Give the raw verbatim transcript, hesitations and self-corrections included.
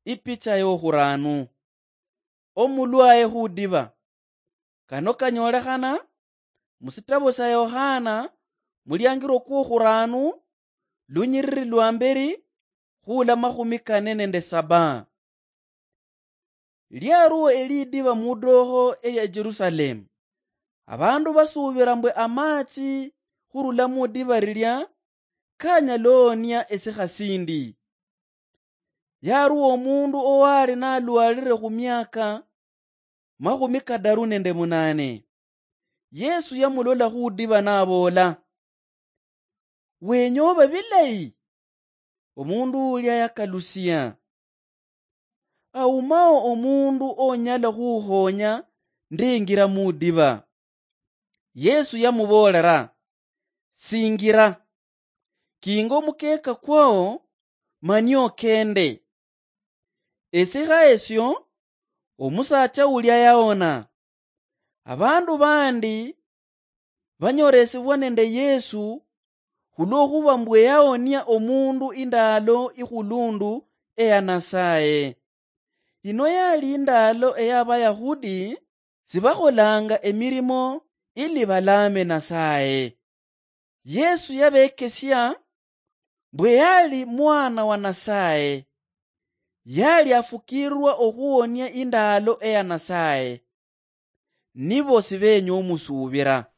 ipicha yokhuranu. Omulwaye khudiba. Kano kanyolekhana musitabo sa Yohana mulyangiro kwokhuranu lunyiriri lwa mberi khula makhumi kane nende saba. Lyaruwo elidiba mudokho elya Jerusalemu. Abandu basubira mbwe amatsi khurula mudiba lilya kanyalonya esikhasindi. Yaruwo omundu owali nalwalire khu myaka makhumi kadaru nende munane. Yesu yamulola khudiba nabola, wenyoba bilayi. Omundu ulya yakalusya. Aumao omundu onyala khukhonya ndengira mudiba. Yesu yamubolera, singira. Kingo mukeka kwao manyo kende. Esikha esyo omusacha ulya yaona. Abandu bandi banyoresibwa nende Yesu khulokhuba mbwe yaonia omundu indalo ikhulundu eya Nasaye. Ino yali indalo eya Bayahudi sibakholanga emirimo ili balame Nasaye. Yesu yabekesya mbwe yali mwana wa Nasaye. Yali afukirwa okhuwonia indalo eya Nasaye. Nibo sibenya omusubira.